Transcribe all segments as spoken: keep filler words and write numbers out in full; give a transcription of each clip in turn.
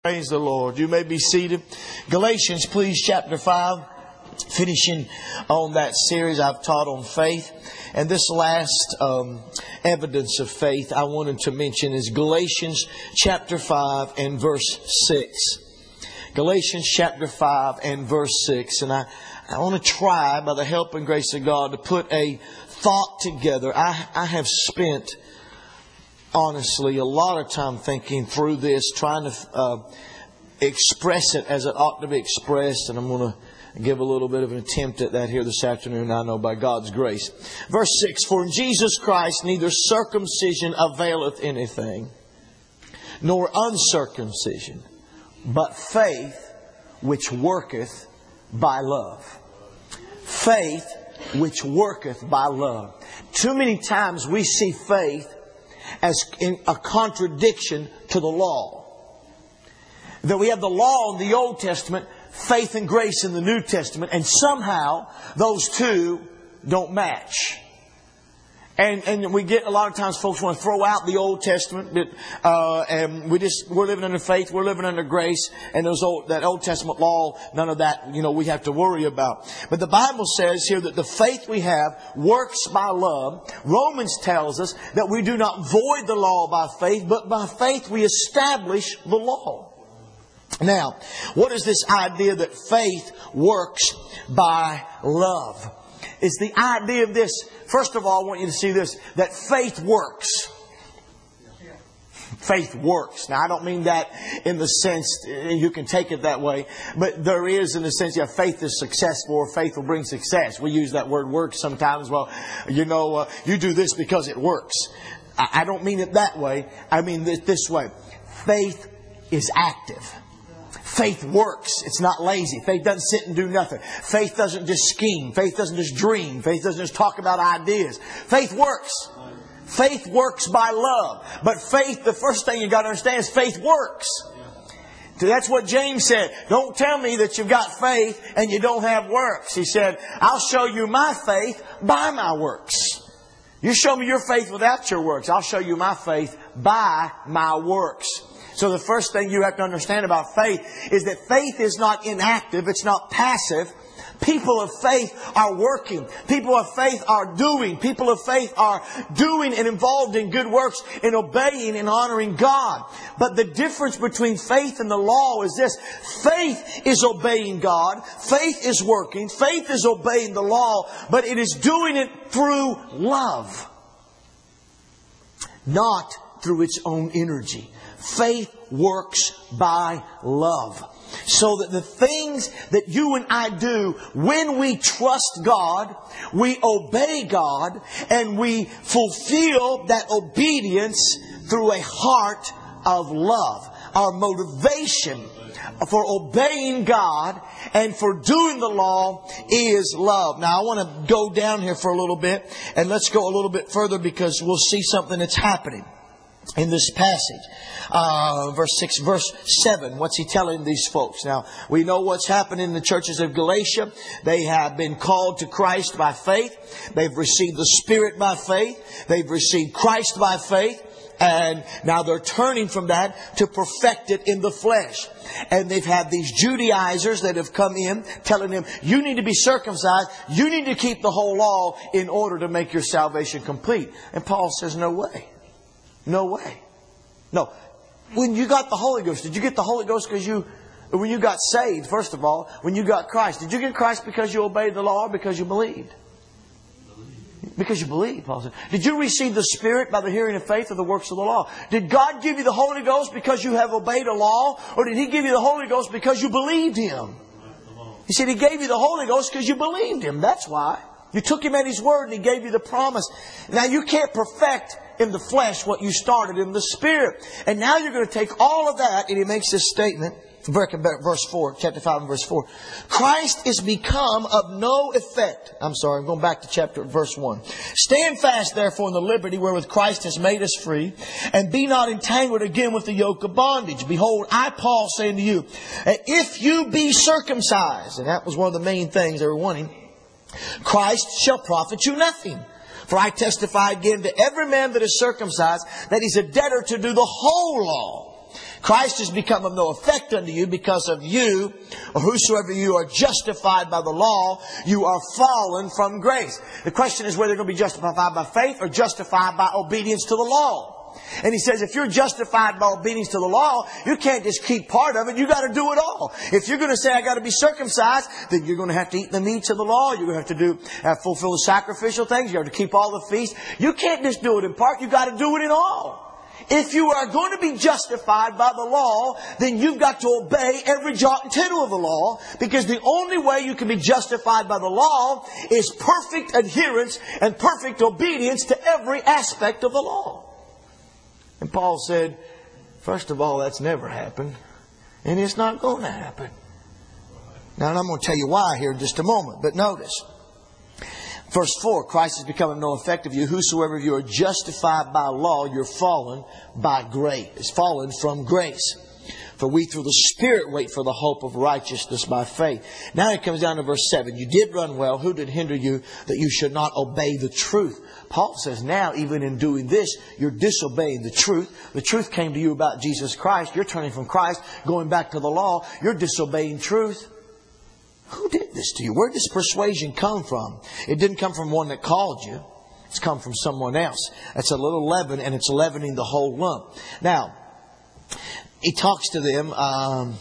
Praise the Lord. You may be seated. Galatians, please, chapter five. Finishing on that series I've taught on faith. And this last um, evidence of faith I wanted to mention is Galatians chapter five and verse six. Galatians chapter five and verse six. And I, I want to try, by the help and grace of God, to put a thought together. I, I have spent... honestly, a lot of time thinking through this, trying to uh, express it as it ought to be expressed. And I'm going to give a little bit of an attempt at that here this afternoon, I know, by God's grace. Verse six, For in Jesus Christ neither circumcision availeth anything, nor uncircumcision, but faith which worketh by love. Faith which worketh by love. Too many times we see faith as in a contradiction to the law. That we have the law in the Old Testament, faith and grace in the New Testament, and somehow those two don't match. And and we get a lot of times folks want to throw out the Old Testament, but uh, and we just we're living under faith, we're living under grace, and those old that Old Testament law, none of that you know we have to worry about. But the Bible says here that the faith we have works by love. Romans tells us that we do not void the law by faith, but by faith we establish the law. Now, what is this idea that faith works by love? It's the idea of this. First of all, I want you to see this, that faith works. Faith works. Now, I don't mean that in the sense, you can take it that way, but there is in the sense, yeah, faith is successful or faith will bring success. We use that word work sometimes. Well, you know, uh, you do this because it works. I, I don't mean it that way. I mean this, this way. Faith is active. Faith works. It's not lazy. Faith doesn't sit and do nothing. Faith doesn't just scheme. Faith doesn't just dream. Faith doesn't just talk about ideas. Faith works. Faith works by love. But faith, the first thing you got to understand is faith works. So that's what James said. Don't tell me that you've got faith and you don't have works. He said, I'll show you my faith by my works. You show me your faith without your works. I'll show you my faith by my works. So the first thing you have to understand about faith is that faith is not inactive. It's not passive. People of faith are working. People of faith are doing. People of faith are doing and involved in good works and obeying and honoring God. But the difference between faith and the law is this. Faith is obeying God. Faith is working. Faith is obeying the law. But it is doing it through love. Not through its own energy. Faith works by love. So that the things that you and I do, when we trust God, we obey God, and we fulfill that obedience through a heart of love. Our motivation for obeying God and for doing the law is love. Now I want to go down here for a little bit, and let's go a little bit further because we'll see something that's happening in this passage. Uh, verse six, verse seven. What's he telling these folks? Now, we know what's happened in the churches of Galatia. They have been called to Christ by faith. They've received the Spirit by faith. They've received Christ by faith. And now they're turning from that to perfect it in the flesh. And they've had these Judaizers that have come in telling them, you need to be circumcised. You need to keep the whole law in order to make your salvation complete. And Paul says, no way. No way. No. When you got the Holy Ghost, did you get the Holy Ghost because you, when you got saved, first of all, when you got Christ, did you get Christ because you obeyed the law or because you believed? Because you believed, Paul said. Did you receive the Spirit by the hearing of faith or the works of the law? Did God give you the Holy Ghost because you have obeyed a law? Or did He give you the Holy Ghost because you believed Him? He said He gave you the Holy Ghost because you believed Him. That's why. You took Him at His word and He gave you the promise. Now you can't perfect in the flesh what you started in the Spirit. And now you're going to take all of that, and he makes this statement, verse four, chapter five and verse four. Christ is become of no effect. I'm sorry, I'm going back to chapter verse one. Stand fast therefore in the liberty wherewith Christ has made us free, and be not entangled again with the yoke of bondage. Behold, I, Paul, say unto you, if you be circumcised, and that was one of the main things they were wanting, Christ shall profit you nothing. For I testify again to every man that is circumcised that he's a debtor to do the whole law. Christ has become of no effect unto you because of you, or whosoever you are justified by the law, you are fallen from grace. The question is whether you're going to be justified by faith or justified by obedience to the law. And he says, if you're justified by obedience to the law, you can't just keep part of it. You got to do it all. If you're going to say, I got to be circumcised, then you're going to have to eat the meats of the law. You're going to have to do, have fulfill the sacrificial things. You have to keep all the feasts. You can't just do it in part. You got to do it in all. If you are going to be justified by the law, then you've got to obey every jot and tittle of the law, because the only way you can be justified by the law is perfect adherence and perfect obedience to every aspect of the law. And Paul said, first of all, that's never happened, and it's not going to happen. Now, and I'm going to tell you why here in just a moment, but notice. Verse four, Christ has become of no effect of you. Whosoever of you are justified by law, you're fallen by grace. It's fallen from grace. For we through the Spirit wait for the hope of righteousness by faith. Now it comes down to verse seven. You did run well. Who did hinder you that you should not obey the truth? Paul says now, even in doing this, you're disobeying the truth. The truth came to you about Jesus Christ. You're turning from Christ, going back to the law. You're disobeying truth. Who did this to you? Where did this persuasion come from? It didn't come from one that called you. It's come from someone else. It's a little leaven, and it's leavening the whole lump. Now, he talks to them. Um,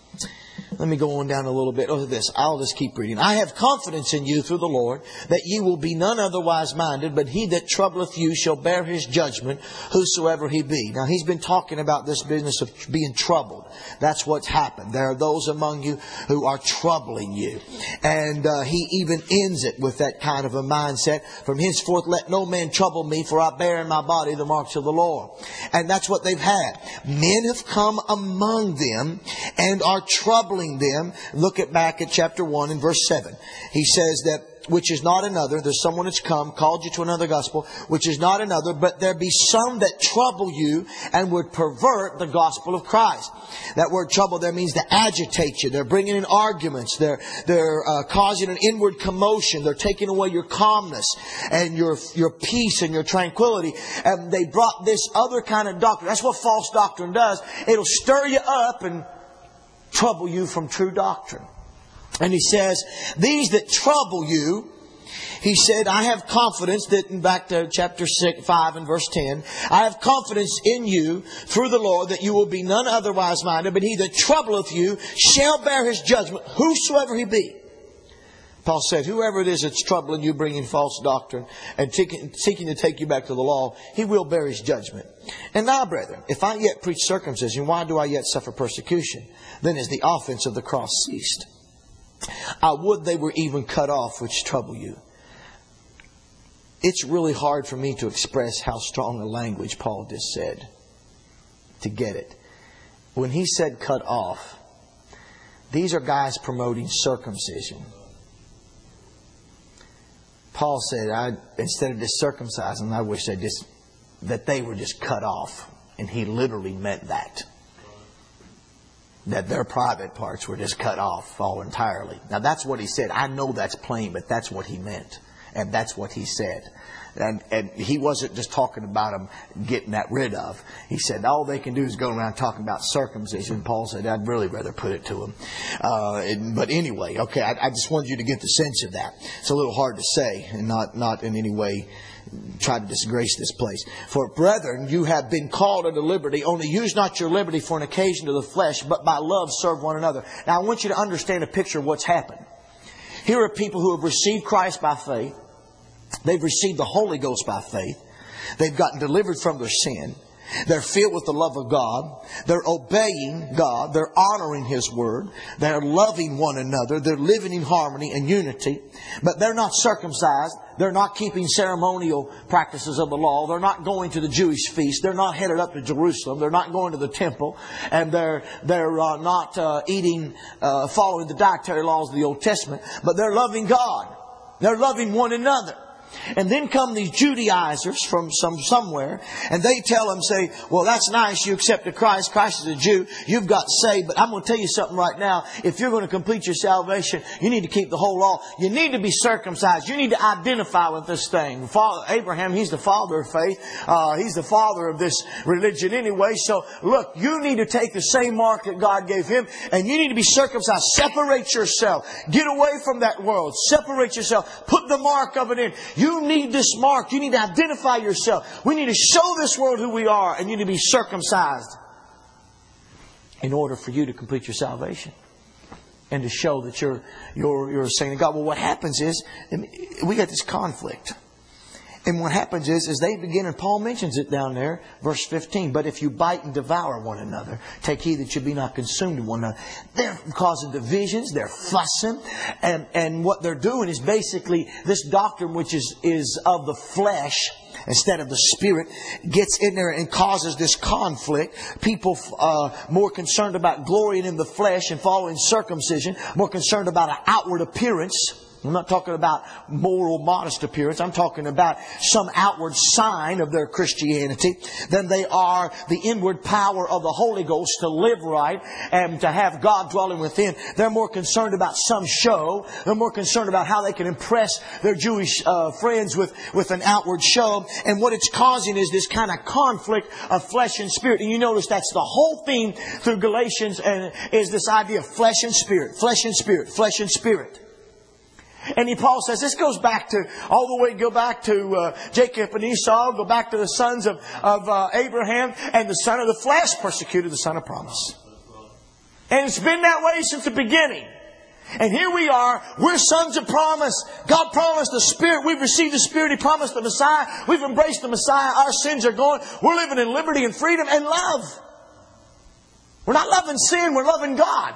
let me go on down a little bit. Look at this. I'll just keep reading. I have confidence in you through the Lord, that ye will be none otherwise minded, but he that troubleth you shall bear his judgment, whosoever he be. Now, he's been talking about this business of being troubled. That's what's happened. There are those among you who are troubling you. And uh, he even ends it with that kind of a mindset. From henceforth let no man trouble me, for I bear in my body the marks of the Lord. And that's what they've had. Men have come among them and are troubling them. Look at back at chapter one and verse seven. He says that, which is not another, there's someone that's come, called you to another gospel, which is not another, but there be some that trouble you and would pervert the gospel of Christ. That word trouble there means to agitate you. They're bringing in arguments. They're, they're uh, causing an inward commotion. They're taking away your calmness and your, your peace and your tranquility. And they brought this other kind of doctrine. That's what false doctrine does. It'll stir you up and trouble you from true doctrine. And he says, these that trouble you, he said, I have confidence that, in back to chapter six, five and verse ten, I have confidence in you through the Lord that you will be none otherwise minded, but he that troubleth you shall bear his judgment, whosoever he be. Paul said, whoever it is that's troubling you, bringing false doctrine and seeking, seeking to take you back to the law, he will bear his judgment. And now, brethren, if I yet preach circumcision, why do I yet suffer persecution? Then is the offense of the cross ceased. I would they were even cut off which trouble you. It's really hard for me to express how strong a language Paul just said to get it. When he said cut off, these are guys promoting circumcision. Paul said, I, instead of just circumcising, I wish they just, that they were just cut off. And he literally meant that. That their private parts were just cut off all entirely. Now that's what he said. I know that's plain, but that's what he meant. And that's what he said. And, and he wasn't just talking about them getting that rid of. He said all they can do is go around talking about circumcision. Paul said, I'd really rather put it to them. Uh, and, but anyway, okay, I, I just wanted you to get the sense of that. It's a little hard to say and not, not in any way try to disgrace this place. For brethren, you have been called unto liberty. Only use not your liberty for an occasion to the flesh, but by love serve one another. Now I want you to understand a picture of what's happened. Here are people who have received Christ by faith. They've received the Holy Ghost by faith. They've gotten delivered from their sin. They're filled with the love of God. They're obeying God. They're honoring His Word. They're loving one another. They're living in harmony and unity. But they're not circumcised. They're not keeping ceremonial practices of the law. They're not going to the Jewish feast. They're not headed up to Jerusalem. They're not going to the temple. And they're, they're uh, not uh, eating, uh, following the dietary laws of the Old Testament. But they're loving God. They're loving one another. And then come these Judaizers from some somewhere, and they tell them, say, well, that's nice, you accepted Christ, Christ is a Jew, you've got saved, but I'm going to tell you something right now. If you're going to complete your salvation, you need to keep the whole law. You need to be circumcised. You need to identify with this thing. Father Abraham, he's the father of faith. Uh, he's the father of this religion anyway. So, look, you need to take the same mark that God gave him, and you need to be circumcised. Separate yourself. Get away from that world. Separate yourself. Put the mark of it in. You need this mark. You need to identify yourself. We need to show this world who we are, and you need to be circumcised in order for you to complete your salvation and to show that you're you're you're a saint of God. Well, what happens is we got this conflict. And what happens is, is they begin, and Paul mentions it down there, verse fifteen. But if you bite and devour one another, take heed that you be not consumed in one another. They're causing divisions, they're fussing, and, and what they're doing is basically this doctrine which is, is of the flesh instead of the Spirit gets in there and causes this conflict. People uh, more concerned about glorying in the flesh and following circumcision, more concerned about an outward appearance. I'm not talking about moral, modest appearance. I'm talking about some outward sign of their Christianity than they are the inward power of the Holy Ghost to live right and to have God dwelling within. They're more concerned about some show. They're more concerned about how they can impress their Jewish uh, friends with, with an outward show. And what it's causing is this kind of conflict of flesh and spirit. And you notice that's the whole theme through Galatians, and is this idea of flesh and spirit, flesh and spirit, flesh and spirit. And he, Paul says, this goes back to, all the way, go back to uh, Jacob and Esau, go back to the sons of, of uh, Abraham, and the son of the flesh persecuted the son of promise. And it's been that way since the beginning. And here we are, we're sons of promise. God promised the Spirit. We've received the Spirit. He promised the Messiah. We've embraced the Messiah. Our sins are gone. We're living in liberty and freedom and love. We're not loving sin, we're loving God.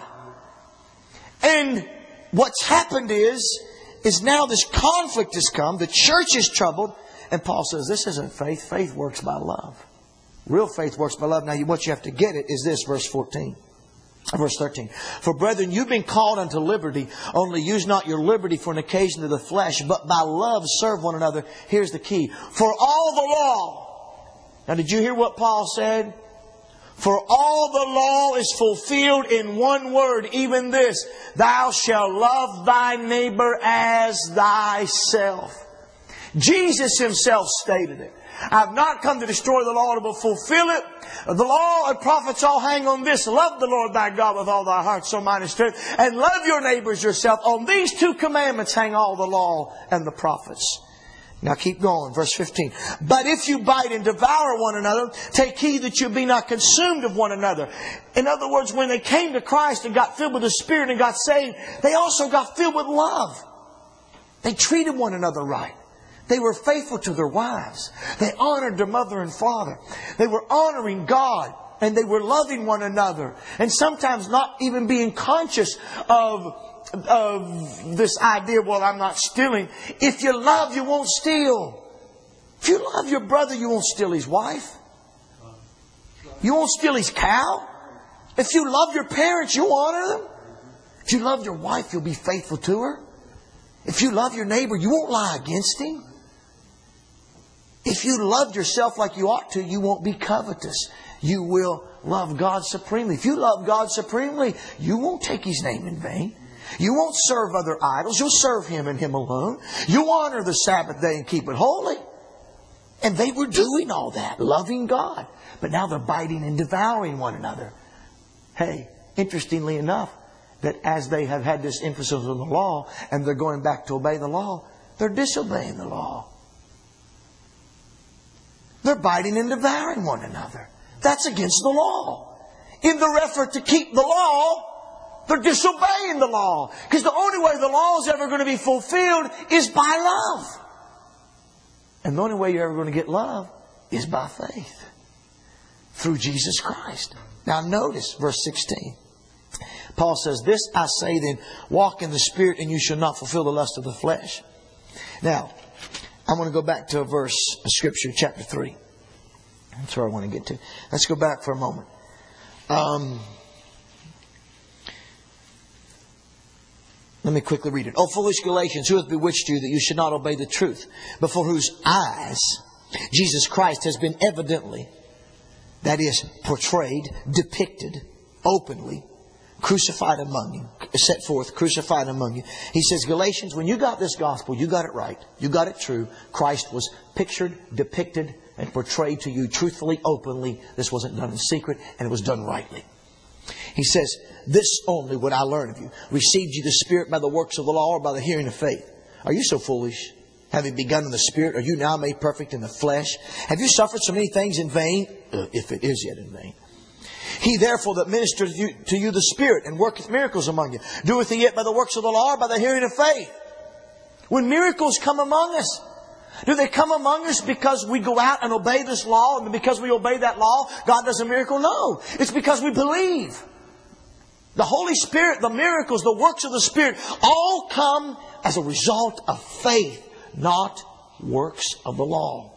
And what's happened is, is now this conflict has come. The church is troubled. And Paul says, this isn't faith. Faith works by love. Real faith works by love. Now, what you have to get it is this, verse fourteen. Verse thirteen. For brethren, you've been called unto liberty. Only use not your liberty for an occasion to the flesh, but by love serve one another. Here's the key. For all the law. Now, did you hear what Paul said? For all the law is fulfilled in one word, even this: thou shalt love thy neighbor as thyself. Jesus Himself stated it. I've not come to destroy the law, but fulfill it. The law and prophets all hang on this: love the Lord thy God with all thy heart, soul, mind, and strength, and love your neighbors yourself. On these two commandments hang all the law and the prophets. Now keep going, verse fifteen. But if you bite and devour one another, take heed that you be not consumed of one another. In other words, when they came to Christ and got filled with the Spirit and got saved, they also got filled with love. They treated one another right. They were faithful to their wives. They honored their mother and father. They were honoring God. And they were loving one another. And sometimes not even being conscious of of this idea, well, I'm not stealing. If you love, you won't steal. If you love your brother, you won't steal his wife. You won't steal his cow. If you love your parents, you'll honor them. If you love your wife, you'll be faithful to her. If you love your neighbor, you won't lie against him. If you love yourself like you ought to, you won't be covetous. You will love God supremely. If you love God supremely, you won't take His name in vain. You won't serve other idols. You'll serve Him and Him alone. You honor the Sabbath day and keep it holy. And they were doing all that, loving God. But now they're biting and devouring one another. Hey, interestingly enough, that as they have had this emphasis on the law and they're going back to obey the law, they're disobeying the law. They're biting and devouring one another. That's against the law. In their effort to keep the law, they're disobeying the law. Because the only way the law is ever going to be fulfilled is by love. And the only way you're ever going to get love is by faith. Through Jesus Christ. Now notice verse sixteen. Paul says, this I say then, walk in the Spirit and you shall not fulfill the lust of the flesh. Now, I want to go back to a verse of Scripture, chapter three. That's where I want to get to. Let's go back for a moment. Um... Let me quickly read it. O foolish Galatians, who hath bewitched you that you should not obey the truth, before whose eyes Jesus Christ has been evidently, that is, portrayed, depicted, openly, crucified among you, set forth, crucified among you. He says, Galatians, when you got this gospel, you got it right. You got it true. Christ was pictured, depicted, and portrayed to you truthfully, openly. This wasn't done in secret, and it was done rightly. He says, this only would I learn of you. Received you the Spirit by the works of the law or by the hearing of faith? Are you so foolish? Having begun in the Spirit, are you now made perfect in the flesh? Have you suffered so many things in vain? Uh, if it is yet in vain. He therefore that ministereth to you, to you the Spirit and worketh miracles among you, doeth he it by the works of the law or by the hearing of faith? When miracles come among us, do they come among us because we go out and obey this law, and because we obey that law, God does a miracle? No. It's because we believe. The Holy Spirit, the miracles, the works of the Spirit, all come as a result of faith, not works of the law.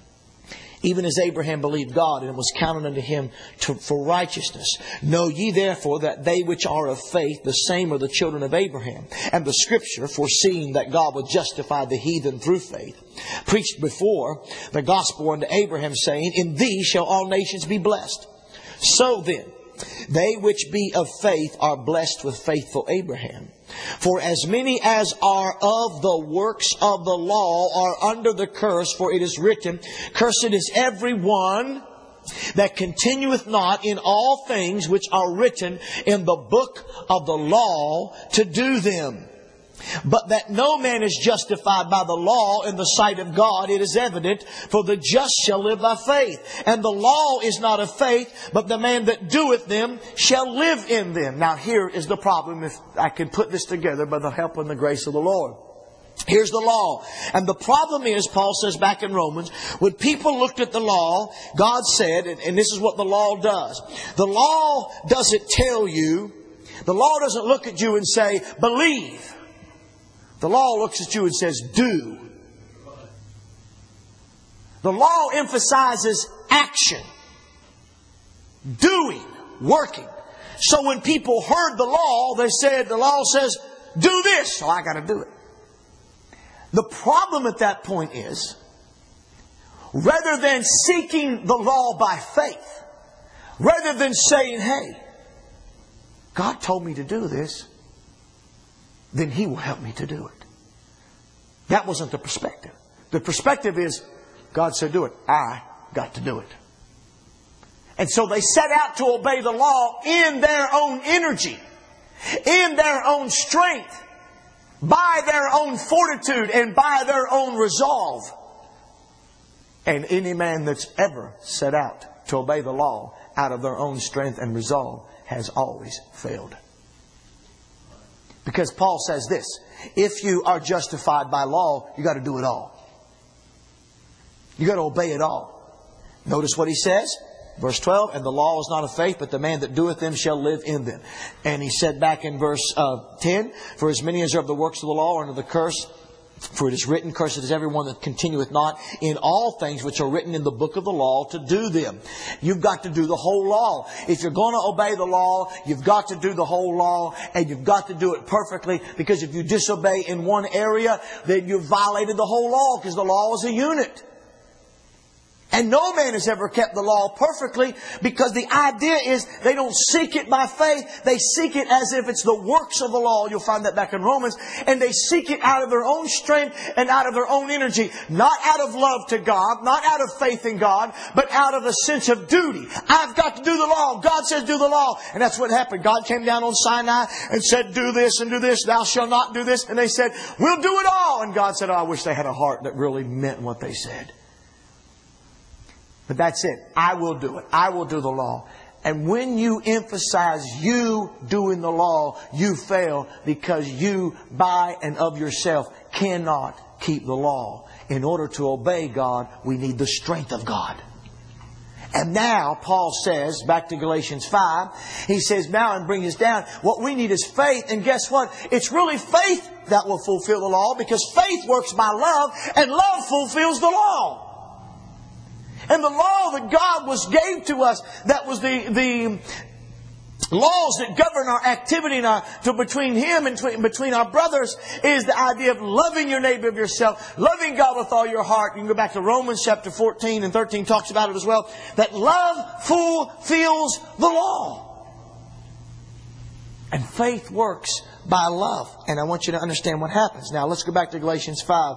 Even as Abraham believed God, and it was counted unto him to, for righteousness. Know ye therefore that they which are of faith, the same are the children of Abraham. And the Scripture, foreseeing that God would justify the heathen through faith, preached before the gospel unto Abraham, saying, in thee shall all nations be blessed. So then, they which be of faith are blessed with faithful Abraham. For as many as are of the works of the law are under the curse, for it is written, cursed is every one that continueth not in all things which are written in the book of the law to do them. But that no man is justified by the law in the sight of God, it is evident, for the just shall live by faith. And the law is not of faith, but the man that doeth them shall live in them. Now here is the problem, if I could put this together by the help and the grace of the Lord. Here's the law. And the problem is, Paul says back in Romans, when people looked at the law, God said, and, and this is what the law does. The law doesn't tell you, the law doesn't look at you and say, believe. The law looks at you and says, do. The law emphasizes action. Doing. Working. So when people heard the law, they said, the law says, do this. So I got to do it. The problem at that point is, rather than seeking the law by faith, rather than saying, hey, God told me to do this, then He will help me to do it. That wasn't the perspective. The perspective is, God said do it. I got to do it. And so they set out to obey the law in their own energy, in their own strength, by their own fortitude, and by their own resolve. And any man that's ever set out to obey the law out of their own strength and resolve has always failed. Because Paul says this, if you are justified by law, you got to do it all. You got to obey it all. Notice what he says, verse twelve, and the law is not of faith, but the man that doeth them shall live in them. And he said back in verse uh, ten, for as many as are of the works of the law are under the curse, for it is written, cursed is everyone that continueth not in all things which are written in the book of the law to do them. You've got to do the whole law. If you're going to obey the law, you've got to do the whole law, and you've got to do it perfectly, because if you disobey in one area, then you've violated the whole law, because the law is a unit. And no man has ever kept the law perfectly, because the idea is they don't seek it by faith. They seek it as if it's the works of the law. You'll find that back in Romans. And they seek it out of their own strength and out of their own energy. Not out of love to God, not out of faith in God, but out of a sense of duty. I've got to do the law. God says do the law. And that's what happened. God came down on Sinai and said, do this and do this. Thou shalt not do this. And they said, we'll do it all. And God said, oh, I wish they had a heart that really meant what they said. But that's it. I will do it. I will do the law. And when you emphasize you doing the law, you fail, because you, by and of yourself, cannot keep the law. In order to obey God, we need the strength of God. And now, Paul says, back to Galatians five, he says, now and bring us down, what we need is faith. And guess what? It's really faith that will fulfill the law, because faith works by love, and love fulfills the law. And the law that God was gave to us, that was the, the laws that govern our activity and our, to between Him and between, between our brothers is the idea of loving your neighbor of yourself, loving God with all your heart. You can go back to Romans chapter fourteen and thirteen talks about it as well. That love fulfills the law. And faith works by love. And I want you to understand what happens. Now let's go back to Galatians five.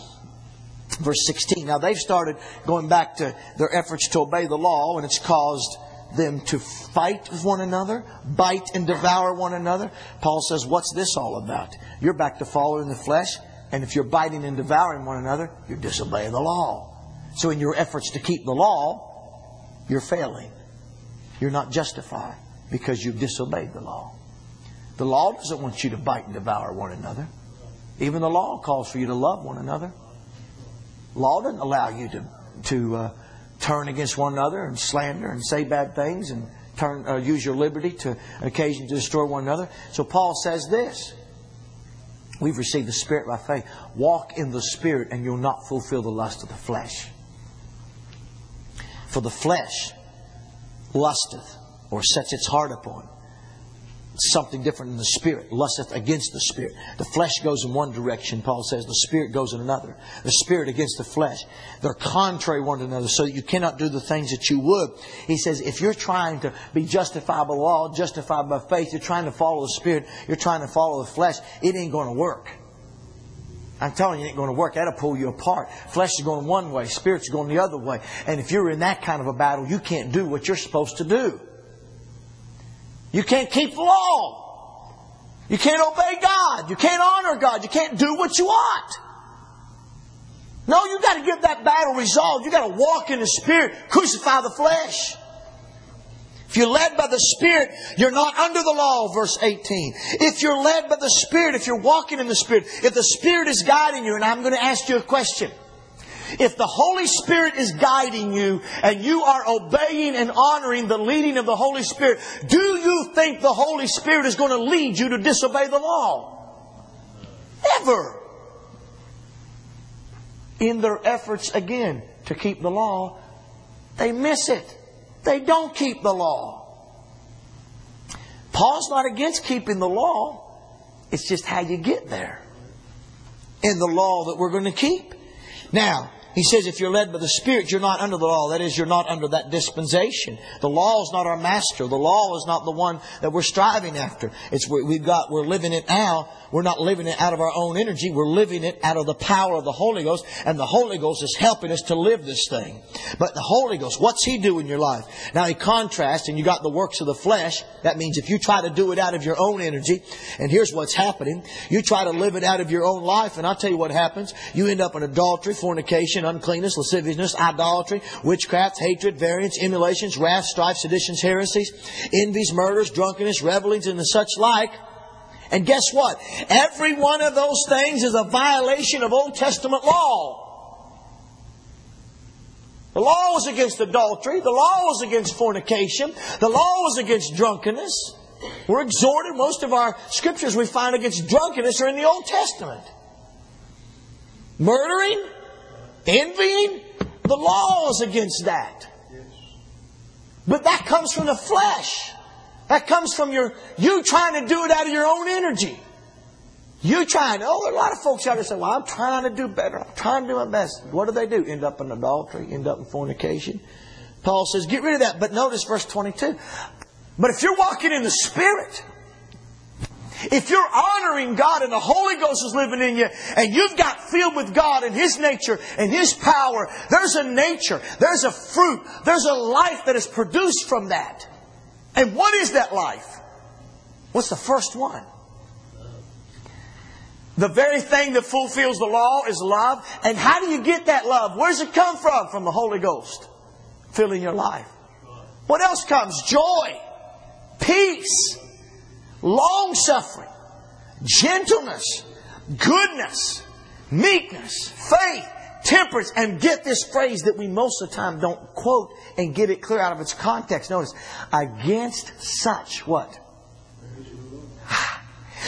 Verse sixteen. Now they've started going back to their efforts to obey the law, and it's caused them to fight with one another, bite and devour one another. Paul says, what's this all about? You're back to following the flesh, and if you're biting and devouring one another, you're disobeying the law. So in your efforts to keep the law, you're failing. You're not justified because you've disobeyed the law. The law doesn't want you to bite and devour one another. Even the law calls for you to love one another. Law doesn't allow you to to uh, turn against one another and slander and say bad things and turn uh, use your liberty to an occasion to destroy one another. So Paul says this: we've received the Spirit by faith. Walk in the Spirit, and you'll not fulfill the lust of the flesh. For the flesh lusteth, or sets its heart upon something different than the Spirit, lusteth against the Spirit. The flesh goes in one direction, Paul says. The Spirit goes in another. The Spirit against the flesh. They're contrary one to another, so that you cannot do the things that you would. He says, if you're trying to be justified by law, justified by faith, you're trying to follow the Spirit, you're trying to follow the flesh, it ain't going to work. I'm telling you, it ain't going to work. That'll pull you apart. Flesh is going one way, Spirit's going the other way. And if you're in that kind of a battle, you can't do what you're supposed to do. You can't keep the law. You can't obey God. You can't honor God. You can't do what you ought. No, you've got to get that battle resolved. You've got to walk in the Spirit. Crucify the flesh. If you're led by the Spirit, you're not under the law, verse eighteen. If you're led by the Spirit, if you're walking in the Spirit, if the Spirit is guiding you, and I'm going to ask you a question. If the Holy Spirit is guiding you and you are obeying and honoring the leading of the Holy Spirit, do you think the Holy Spirit is going to lead you to disobey the law? Never. In their efforts, again, to keep the law, they miss it. They don't keep the law. Paul's not against keeping the law. It's just how you get there in the law that we're going to keep. Now, he says if you're led by the Spirit, you're not under the law. That is, you're not under that dispensation. The law is not our master. The law is not the one that we're striving after. It's we've got. We're living it now. We're not living it out of our own energy. We're living it out of the power of the Holy Ghost. And the Holy Ghost is helping us to live this thing. But the Holy Ghost, what's He doing in your life? Now, He contrasts, and you got the works of the flesh. That means if you try to do it out of your own energy, and here's what's happening. You try to live it out of your own life, and I'll tell you what happens. You end up in adultery, fornication, uncleanness, lasciviousness, idolatry, witchcraft, hatred, variance, emulations, wrath, strife, seditions, heresies, envies, murders, drunkenness, revelings, and the such like. And guess what? Every one of those things is a violation of Old Testament law. The law was against adultery. The law was against fornication. The law was against drunkenness. We're exhorted. Most of our scriptures we find against drunkenness are in the Old Testament. Murdering, envying, the law is against that. But that comes from the flesh. That comes from your you trying to do it out of your own energy. You trying. Oh, there are a lot of folks out there saying, well, I'm trying to do better. I'm trying to do my best. What do they do? End up in adultery. End up in fornication. Paul says, get rid of that. But notice verse twenty-two. But if you're walking in the Spirit, if you're honoring God and the Holy Ghost is living in you, and you've got filled with God and His nature and His power, there's a nature, there's a fruit, there's a life that is produced from that. And what is that life? What's the first one? The very thing that fulfills the law is love. And how do you get that love? Where does it come from? From the Holy Ghost filling your life. What else comes? Joy, peace, long-suffering, gentleness, goodness, meekness, faith, temperance. And get this phrase that we most of the time don't quote and get it clear out of its context. Notice, against such what?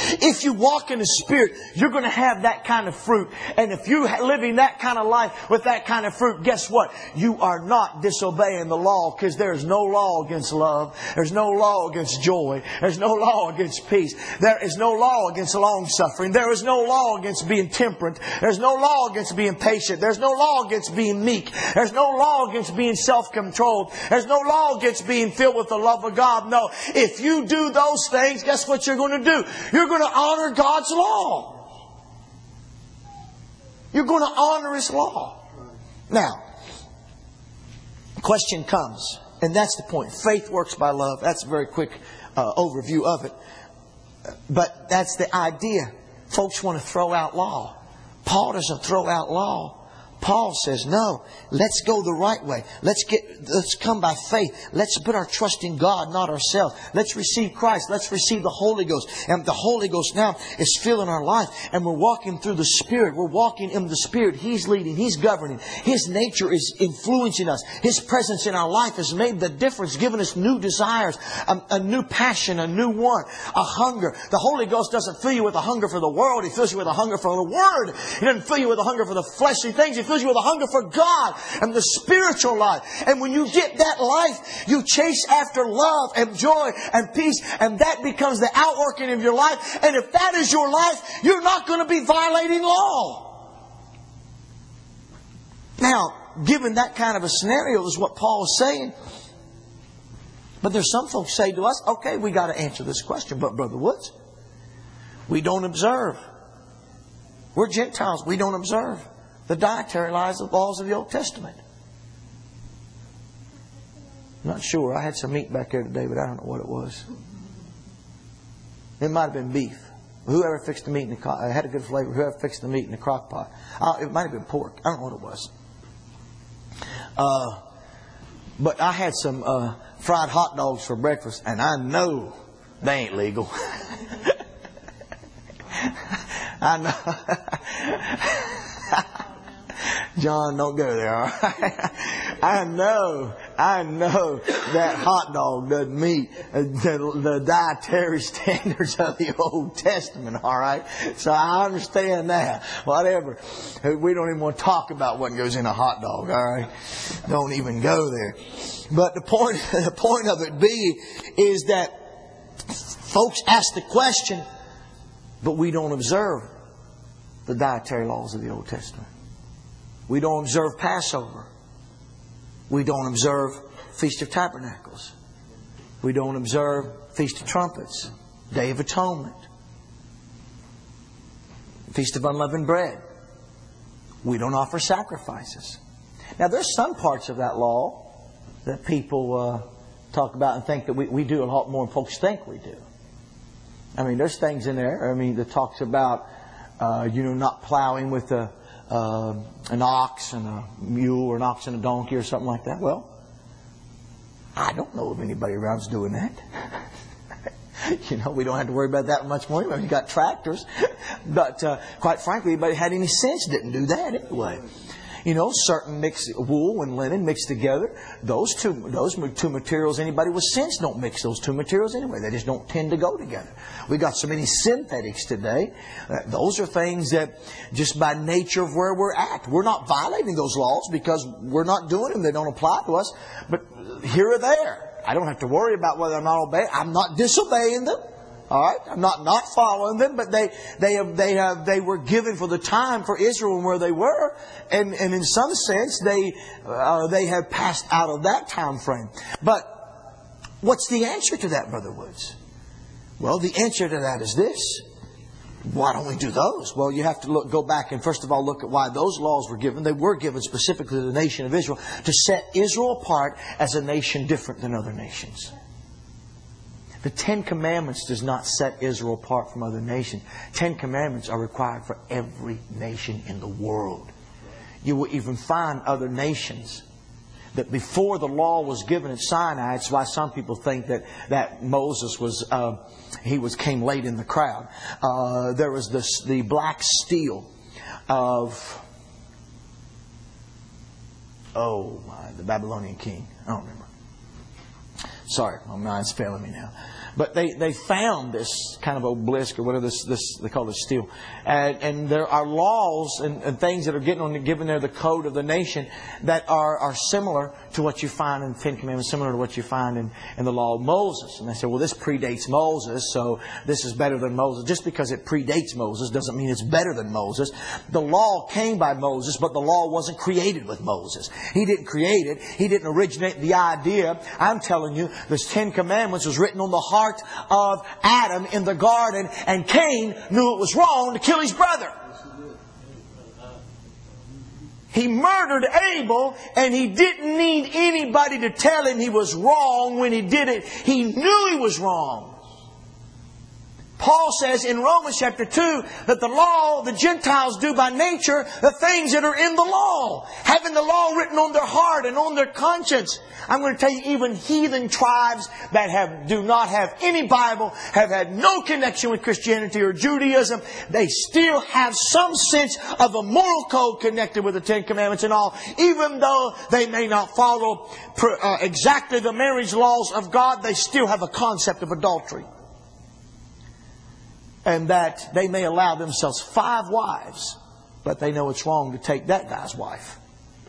If you walk in the Spirit, you're going to have that kind of fruit. And if you're living that kind of life with that kind of fruit, guess what? You are not disobeying the law, because there is no law against love. There's no law against joy. There's no law against peace. There is no law against long suffering. There is no law against being temperate. There's no law against being patient. There's no law against being meek. There's no law against being self-controlled. There's no law against being filled with the love of God. No. If you do those things, guess what you're going to do? You're going to honor God's law. You're going to honor His law. Now, the question comes, and that's the point. Faith works by love. That's a very quick uh, overview of it. But that's the idea. Folks want to throw out law. Paul doesn't throw out law. Paul says, no, let's go the right way. Let's get, let's come by faith. Let's put our trust in God, not ourselves. Let's receive Christ. Let's receive the Holy Ghost. And the Holy Ghost now is filling our life. And we're walking through the Spirit. We're walking in the Spirit. He's leading. He's governing. His nature is influencing us. His presence in our life has made the difference, given us new desires, a, a new passion, a new want, a hunger. The Holy Ghost doesn't fill you with a hunger for the world. He fills you with a hunger for the Word. He doesn't fill you with a hunger for the fleshly things. He fills you with a hunger for God and the spiritual life. And when you get that life, you chase after love and joy and peace, and that becomes the outworking of your life. And if that is your life, you're not going to be violating law. Now, given that kind of a scenario is what Paul is saying. But there's some folks say to us, okay, we got to answer this question. But Brother Woods, we don't observe. We're Gentiles. We don't observe the dietary laws of the Old Testament. I'm not sure. I had some meat back there today, but I don't know what it was. It might have been beef. Whoever fixed the meat in the crock, it had a good flavor. Whoever fixed the meat in the crock pot. Uh, it might have been pork. I don't know what it was. Uh, but I had some uh, fried hot dogs for breakfast, and I know they ain't legal. I know. John, don't go there, all right? I know, I know that hot dog doesn't meet the, the dietary standards of the Old Testament, all right? So I understand that. Whatever. We don't even want to talk about what goes in a hot dog, all right? Don't even go there. But the point, the point of it being is that folks ask the question, but we don't observe the dietary laws of the Old Testament. We don't observe Passover. We don't observe Feast of Tabernacles. We don't observe Feast of Trumpets, Day of Atonement, Feast of Unleavened Bread. We don't offer sacrifices. Now, there's some parts of that law that people uh, talk about and think that we, we do a lot more than folks think we do. I mean, there's things in there, I mean, that talks about, uh, you know, not plowing with a Uh, an ox and a mule, or an ox and a donkey, or something like that. Well, I don't know of anybody around's doing that. You know, we don't have to worry about that much more. We've got tractors. But uh, quite frankly, anybody who had any sense didn't do that anyway. You know, certain mix wool and linen mixed together. Those two, those two materials, anybody with sense don't mix those two materials anyway. They just don't tend to go together. We got so many synthetics today. Uh, those are things that just by nature of where we're at, we're not violating those laws because we're not doing them. They don't apply to us. But here or there, I don't have to worry about whether I'm not obeying. I'm not disobeying them. All right, I'm not not following them, but they they have they have they were given for the time for Israel and where they were, and and in some sense they uh, they have passed out of that time frame. But what's the answer to that, Brother Woods? Well, the answer to that is this: why don't we do those? Well, you have to look, go back and first of all look at why those laws were given. They were given specifically to the nation of Israel to set Israel apart as a nation different than other nations. The Ten Commandments does not set Israel apart from other nations. Ten Commandments are required for every nation in the world. You will even find other nations that before the law was given at Sinai, it's why some people think that, that Moses was, uh, he was came late in the crowd. Uh, there was this, the black steel of, oh, my, the Babylonian king. I don't remember. Sorry, my mind's failing me now. But they, they found this kind of obelisk or whatever this, this they call this steel. And, and there are laws and, and things that are getting on, given there the code of the nation that are, are similar to what you find in the Ten Commandments, similar to what you find in, in the law of Moses. And they say, well, this predates Moses, so this is better than Moses. Just because it predates Moses doesn't mean it's better than Moses. The law came by Moses, but the law wasn't created with Moses. He didn't create it. He didn't originate the idea. I'm telling you, this Ten Commandments was written on the heart of Adam in the garden, and Cain knew it was wrong to kill his brother. He murdered Abel, and he didn't need anybody to tell him he was wrong when he did it. He knew he was wrong. Paul says in Romans chapter two that the law, the Gentiles do by nature the things that are in the law, having the law written on their heart and on their conscience. I'm going to tell you, even heathen tribes that have do not have any Bible, have had no connection with Christianity or Judaism, they still have some sense of a moral code connected with the Ten Commandments and all. Even though they may not follow uh, exactly the marriage laws of God, they still have a concept of adultery. And that they may allow themselves five wives, but they know it's wrong to take that guy's wife.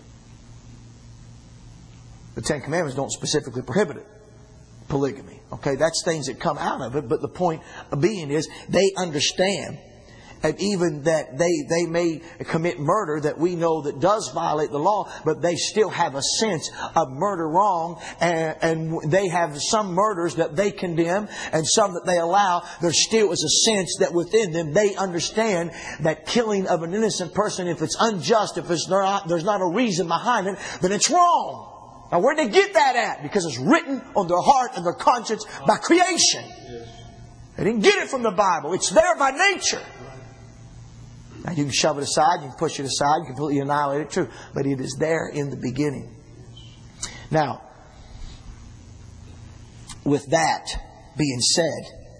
The Ten Commandments don't specifically prohibit it. Polygamy. Okay, that's things that come out of it. But the point of being is they understand, and even that they, they may commit murder that we know that does violate the law, but they still have a sense of murder wrong, and, and they have some murders that they condemn and some that they allow. There still is a sense that within them they understand that killing of an innocent person, if it's unjust, if it's not, there's not a reason behind it, then it's wrong. Now where'd they get that at? Because it's written on their heart and their conscience by creation. They didn't get it from the Bible. It's there by nature. Now you can shove it aside, you can push it aside, you can completely annihilate it, true. But it is there in the beginning. Now, with that being said,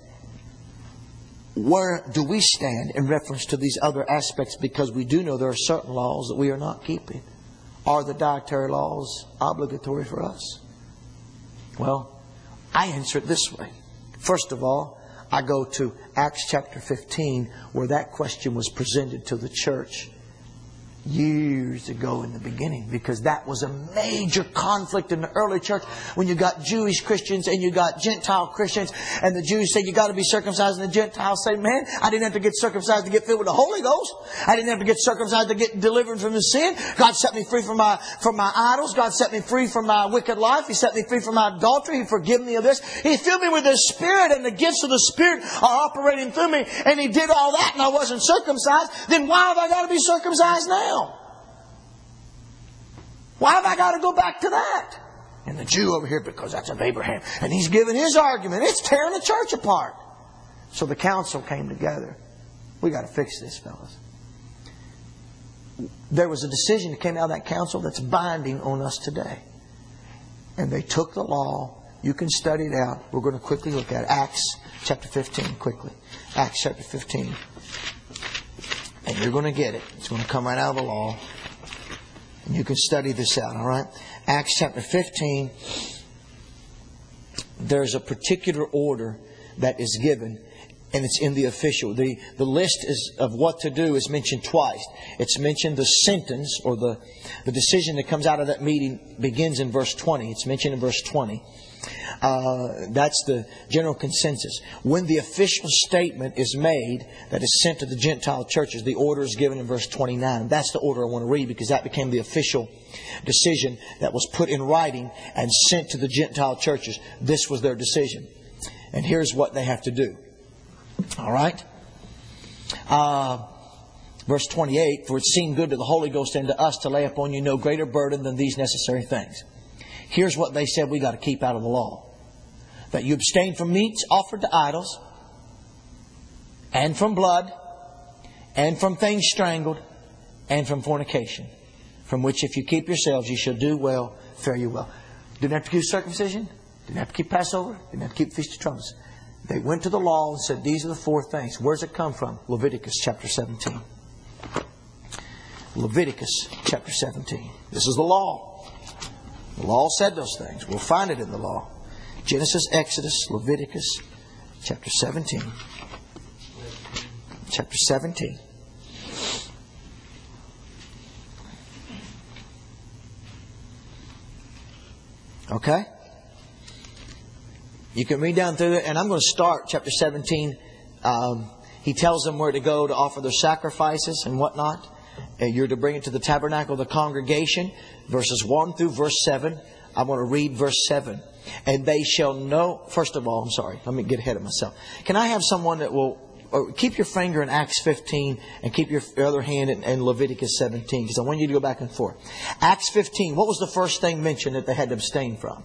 where do we stand in reference to these other aspects? Because we do know there are certain laws that we are not keeping. Are the dietary laws obligatory for us? Well, I answer it this way. First of all, I go to Acts chapter fifteen, where that question was presented to the church years ago in the beginning, because that was a major conflict in the early church when you got Jewish Christians and you got Gentile Christians, and the Jews say you got to be circumcised, and the Gentiles say, man, I didn't have to get circumcised to get filled with the Holy Ghost. I didn't have to get circumcised to get delivered from the sin. God set me free from my from my idols. God set me free from my wicked life. He set me free from my adultery. He forgave me of this. He filled me with His Spirit, and the gifts of the Spirit are operating through me, and He did all that, and I wasn't circumcised. Then why have I got to be circumcised now? Why have I got to go back to that? And the Jew over here, because that's of Abraham. And he's giving his argument. It's tearing the church apart. So the council came together. We got to fix this, fellas. There was a decision that came out of that council that's binding on us today. And they took the law. You can study it out. We're going to quickly look at it. Acts chapter fifteen, quickly. Acts chapter fifteen. And you're going to get it. It's going to come right out of the law. And you can study this out, all right? Acts chapter fifteen. There's a particular order that is given, and it's in the official. The, the list is of what to do is mentioned twice. It's mentioned the sentence, or the, the decision that comes out of that meeting begins in verse twenty. It's mentioned in verse twenty. Uh, that's the general consensus. When the official statement is made that is sent to the Gentile churches, the order is given in verse twenty-nine. That's the order I want to read, because that became the official decision that was put in writing and sent to the Gentile churches. This was their decision. And here's what they have to do. All right? Uh, verse twenty-eight, for it seemed good to the Holy Ghost and to us to lay upon you no greater burden than these necessary things. Here's what they said we got to keep out of the law. That you abstain from meats offered to idols, and from blood, and from things strangled, and from fornication, from which if you keep yourselves, you shall do well, fare you well. Didn't have to keep circumcision. Didn't have to keep Passover. Didn't have to keep Feast of Trumpets. They went to the law and said, these are the four things. Where's it come from? Leviticus chapter seventeen. Leviticus chapter seventeen. This is the law. The law said those things. We'll find it in the law. Genesis, Exodus, Leviticus, Chapter seventeen. Chapter seventeen. Okay? You can read down through it, and I'm going to start chapter seventeen. Um, he tells them where to go to offer their sacrifices and whatnot. And you're to bring it to the tabernacle of the congregation. Verses one through verse seven. I want to read verse seven. And they shall know... First of all, I'm sorry. Let me get ahead of myself. Can I have someone that will... Or keep your finger in Acts fifteen and keep your other hand in, in Leviticus seventeen. Because I want you to go back and forth. Acts fifteen. What was the first thing mentioned that they had to abstain from?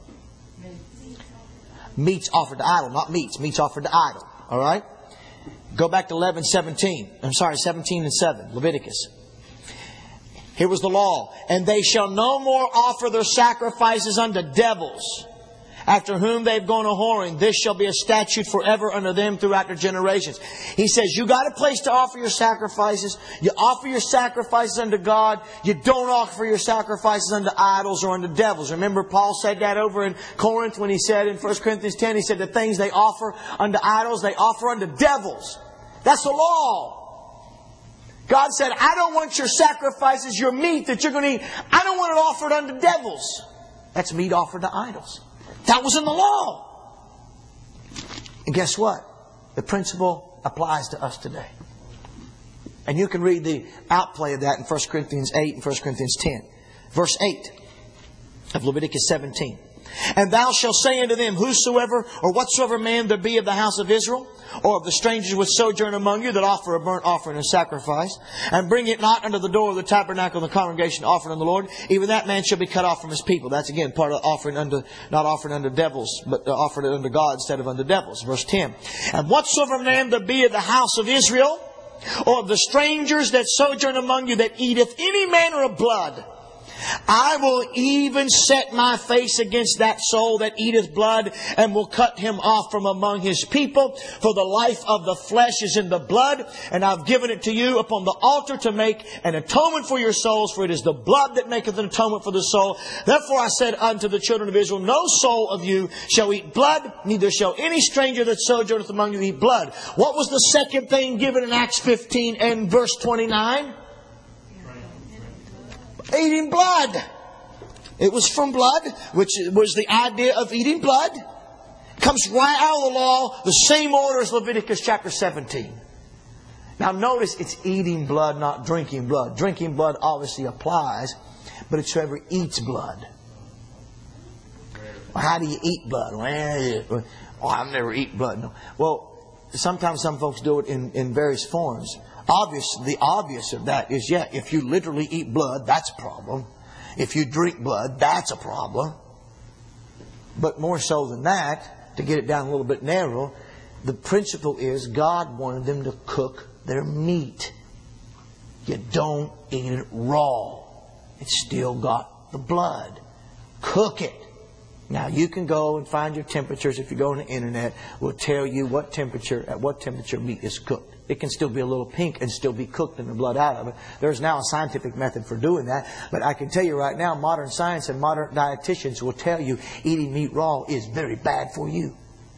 Meats offered to idol. Not meats. Meats offered to idol. All right? Go back to eleven seventeen. I'm sorry, seventeen and seven. Leviticus. Here was the law. And they shall no more offer their sacrifices unto devils, after whom they've gone a whoring. This shall be a statute forever unto them throughout their generations. He says, you got a place to offer your sacrifices. You offer your sacrifices unto God. You don't offer your sacrifices unto idols or unto devils. Remember, Paul said that over in Corinth when he said in First Corinthians ten, he said the things they offer unto idols, they offer unto devils. That's the law. God said, I don't want your sacrifices, your meat that you're going to eat. I don't want it offered unto devils. That's meat offered to idols. That was in the law. And guess what? The principle applies to us today. And you can read the outplay of that in First Corinthians eight and First Corinthians ten. Verse eight of Leviticus seventeen. And thou shalt say unto them, whosoever or whatsoever man there be of the house of Israel, or of the strangers which sojourn among you, that offer a burnt offering and sacrifice, and bring it not unto the door of the tabernacle of the congregation offering unto the Lord, even that man shall be cut off from his people. That's again part of offering unto, not offering unto devils, but offering it unto God instead of unto devils. Verse ten. And whatsoever man there be of the house of Israel, or of the strangers that sojourn among you, that eateth any manner of blood, I will even set my face against that soul that eateth blood, and will cut him off from among his people. For the life of the flesh is in the blood, and I've given it to you upon the altar to make an atonement for your souls. For it is the blood that maketh an atonement for the soul. Therefore I said unto the children of Israel, no soul of you shall eat blood, neither shall any stranger that sojourneth among you eat blood. What was the second thing given in Acts fifteen and verse twenty-nine? Eating blood. It was from blood, which was the idea of eating blood. Comes right out of the law, the same order as Leviticus chapter seventeen. Now notice it's eating blood, not drinking blood. Drinking blood obviously applies, but it's whoever eats blood. Well, how do you eat blood? Well, oh, I've never eaten blood. No. Well, sometimes some folks do it in, in various forms. Obvious, the obvious of that is, yeah, if you literally eat blood, that's a problem. If you drink blood, that's a problem. But more so than that, to get it down a little bit narrow, the principle is God wanted them to cook their meat. You don't eat it raw. It's still got the blood. Cook it. Now you can go and find your temperatures. If you go on the internet, will tell you what temperature, at what temperature meat is cooked. It can still be a little pink and still be cooked and the blood out of it. There's now a scientific method for doing that. But I can tell you right now, modern science and modern dietitians will tell you eating meat raw is very bad for you.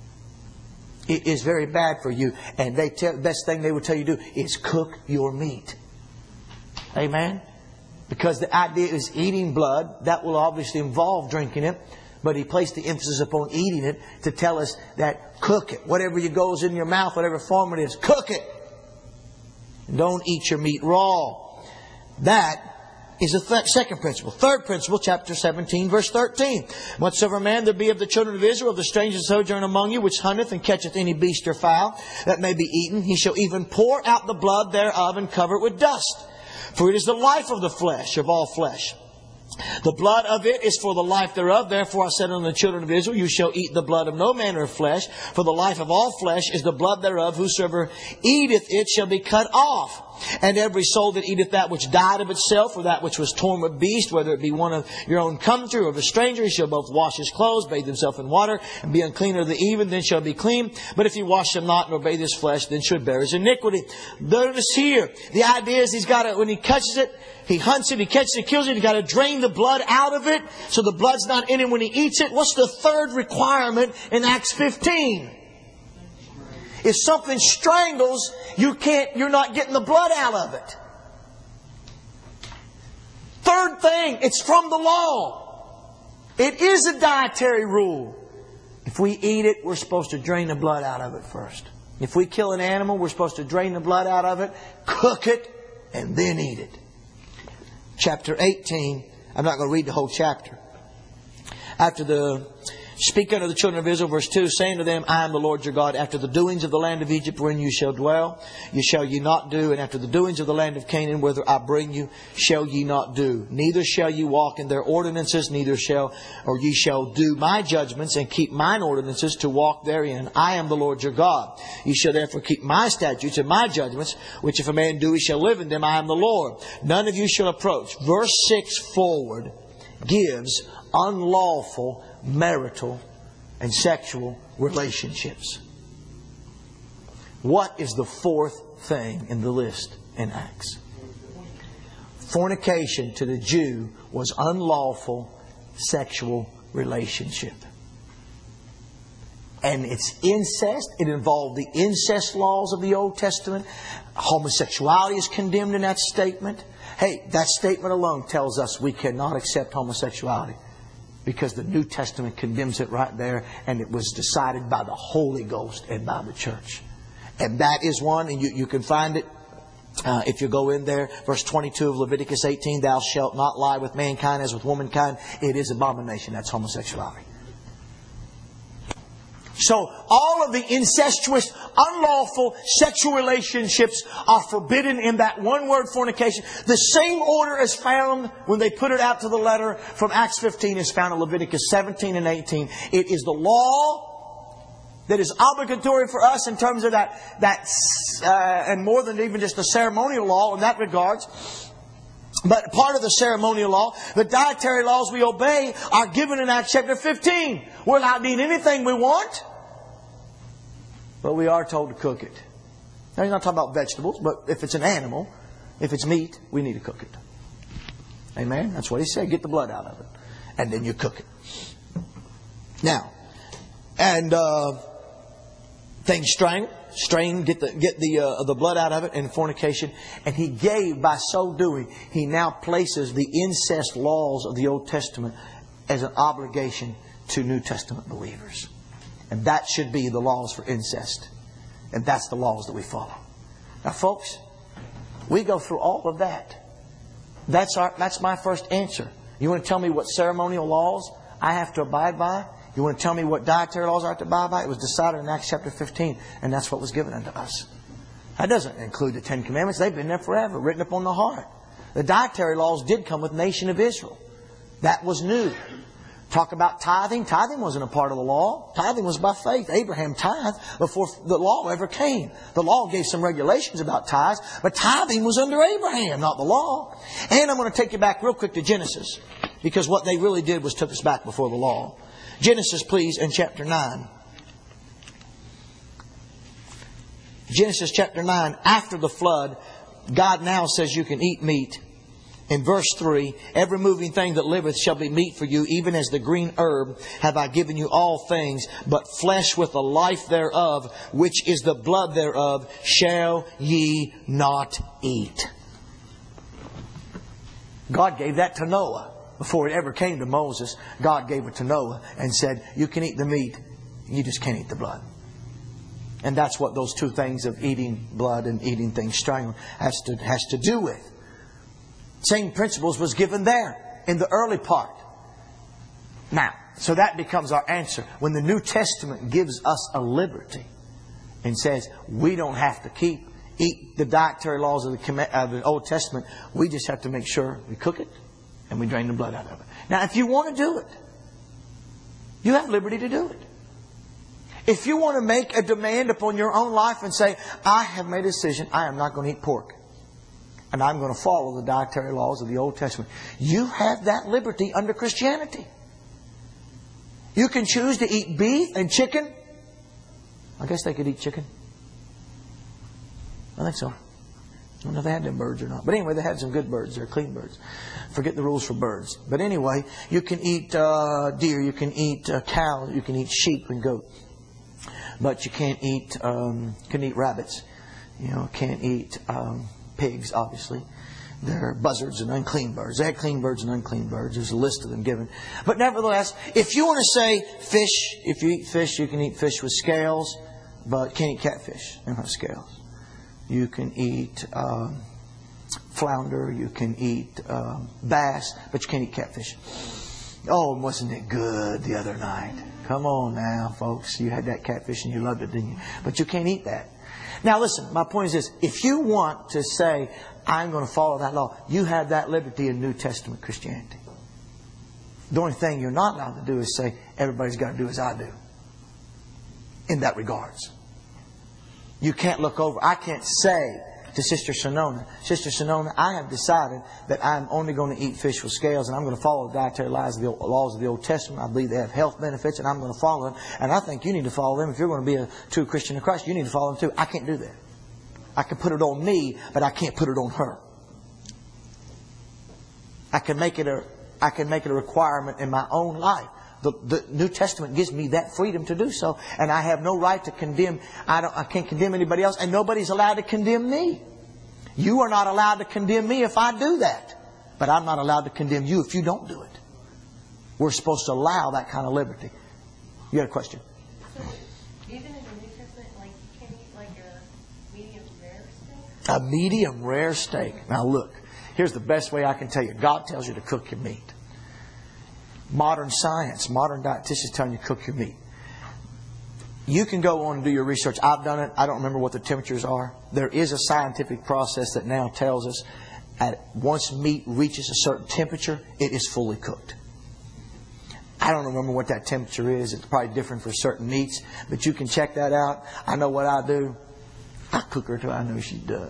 It is very bad for you. And they tell, the best thing they will tell you to do is cook your meat. Amen? Because the idea is eating blood. That will obviously involve drinking it. But he placed the emphasis upon eating it to tell us that cook it. Whatever you goes in your mouth, whatever form it is, cook it. Don't eat your meat raw. That is the th- second principle. Third principle, chapter seventeen, verse thirteen. Whatsoever man there be of the children of Israel, of the strangers that sojourn among you, which hunteth and catcheth any beast or fowl that may be eaten, he shall even pour out the blood thereof and cover it with dust. For it is the life of the flesh, of all flesh. The blood of it is for the life thereof. Therefore I said unto the children of Israel, you shall eat the blood of no manner of flesh. For the life of all flesh is the blood thereof. Whosoever eateth it shall be cut off. And every soul that eateth that which died of itself, or that which was torn with beast, whether it be one of your own country or of a stranger, he shall both wash his clothes, bathe himself in water, and be unclean of the even, then shall be clean. But if he wash him not, nor bathe his flesh, then should bear his iniquity. Notice here, the idea is he's got to, when he catches it, he hunts it, he catches it, kills it, he's got to drain the blood out of it, so the blood's not in him when he eats it. What's the third requirement in Acts fifteen? If something strangles, you can't, you're not getting the blood out of it. Third thing, it's from the law. It is a dietary rule. If we eat it, we're supposed to drain the blood out of it first. If we kill an animal, we're supposed to drain the blood out of it, cook it, and then eat it. Chapter eighteen, I'm not going to read the whole chapter. After the Speak unto the children of Israel, verse two, saying to them, I am the Lord your God. After the doings of the land of Egypt wherein you shall dwell, you shall ye not do. And after the doings of the land of Canaan, whither I bring you, shall ye not do. Neither shall ye walk in their ordinances, neither shall, or ye shall do my judgments and keep mine ordinances to walk therein. I am the Lord your God. Ye shall therefore keep my statutes and my judgments, which if a man do, he shall live in them. I am the Lord. None of you shall approach. Verse six forward gives unlawful marital and sexual relationships. What is the fourth thing in the list in Acts? Fornication to the Jew was unlawful sexual relationship. And it's incest. It involved the incest laws of the Old Testament. Homosexuality is condemned in that statement. Hey, that statement alone tells us we cannot accept homosexuality, because the New Testament condemns it right there, and it was decided by the Holy Ghost and by the church. And that is one, and you, you can find it uh, if you go in there. Verse twenty-two of Leviticus eighteen, thou shalt not lie with mankind as with womankind. It is abomination. That's homosexuality. So all of the incestuous, unlawful sexual relationships are forbidden in that one word, fornication. The same order is found when they put it out to the letter from Acts fifteen is found in Leviticus seventeen and eighteen. It is the law that is obligatory for us in terms of that, that uh, and more than even just the ceremonial law in that regards. But part of the ceremonial law, the dietary laws we obey, are given in Acts chapter fifteen. We're allowed to eat anything we want, but we are told to cook it. Now, he's not talking about vegetables, but if it's an animal, if it's meat, we need to cook it. Amen? That's what he said. Get the blood out of it. And then you cook it. Now, and uh, things strangled. Strain, get the get the uh, the blood out of it, and fornication. And he gave, by so doing, he now places the incest laws of the Old Testament as an obligation to New Testament believers. And that should be the laws for incest. And that's the laws that we follow. Now, folks, we go through all of that. That's our that's my first answer. You want to tell me what ceremonial laws I have to abide by? You want to tell me what dietary laws I have to abide by? It was decided in Acts chapter fifteen, and that's what was given unto us. That doesn't include the Ten Commandments. They've been there forever, written upon the heart. The dietary laws did come with the nation of Israel. That was new. Talk about tithing. Tithing wasn't a part of the law. Tithing was by faith. Abraham tithed before the law ever came. The law gave some regulations about tithes, but tithing was under Abraham, not the law. And I'm going to take you back real quick to Genesis, because what they really did was took us back before the law. Genesis, please, in chapter nine. Genesis chapter nine, after the flood, God now says you can eat meat. In verse three, every moving thing that liveth shall be meat for you, even as the green herb have I given you all things, but flesh with the life thereof, which is the blood thereof, shall ye not eat. God gave that to Noah. Before it ever came to Moses, God gave it to Noah and said, you can eat the meat, you just can't eat the blood. And that's what those two things of eating blood and eating things strangled has to, has to do with. Same principles was given there in the early part. Now, so that becomes our answer. When the New Testament gives us a liberty and says we don't have to keep, eat the dietary laws of the, of the Old Testament, we just have to make sure we cook it and we drain the blood out of it. Now, if you want to do it, you have liberty to do it. If you want to make a demand upon your own life and say, I have made a decision, I am not going to eat pork, and I'm going to follow the dietary laws of the Old Testament, you have that liberty under Christianity. You can choose to eat beef and chicken. I guess they could eat chicken. I think so. I don't know if they had them birds or not. But anyway, they had some good birds. They're clean birds. Forget the rules for birds. But anyway, you can eat uh, deer. You can eat uh, cow. You can eat sheep and goat. but you can't eat um, can eat rabbits. You know, can't eat um, pigs, obviously. There are buzzards and unclean birds. They had clean birds and unclean birds. There's a list of them given. But nevertheless, if you want to say fish, if you eat fish, you can eat fish with scales, but can't eat catfish. They don't have scales. You can eat um, flounder. You can eat um, bass, but you can't eat catfish. Oh, wasn't it good the other night? Come on now, folks. You had that catfish and you loved it, didn't you? But you can't eat that. Now listen, my point is this. If you want to say, I'm going to follow that law, you have that liberty in New Testament Christianity. The only thing you're not allowed to do is say, everybody's got to do as I do. In that regards. You can't look over. I can't say to Sister Sonona, Sister Sonona, I have decided that I'm only going to eat fish with scales and I'm going to follow the dietary laws of the, laws of the Old Testament. I believe they have health benefits and I'm going to follow them. And I think you need to follow them. If you're going to be a true Christian in Christ, you need to follow them too. I can't do that. I can put it on me, but I can't put it on her. I can make it a, I can make it a requirement in my own life. The, the New Testament gives me that freedom to do so. And I have no right to condemn. I, don't, I can't condemn anybody else. And nobody's allowed to condemn me. You are not allowed to condemn me if I do that. But I'm not allowed to condemn you if you don't do it. We're supposed to allow that kind of liberty. You got a question? So, even in the New Testament, like you can't eat like a medium rare steak? A medium rare steak. Now look, here's the best way I can tell you. God tells you to cook your meat. Modern science, modern dietitians telling you to cook your meat. You can go on and do your research. I've done it. I don't remember what the temperatures are. There is a scientific process that now tells us that once meat reaches a certain temperature, it is fully cooked. I don't remember what that temperature is. It's probably different for certain meats. But you can check that out. I know what I do. I cook her till I know she's done.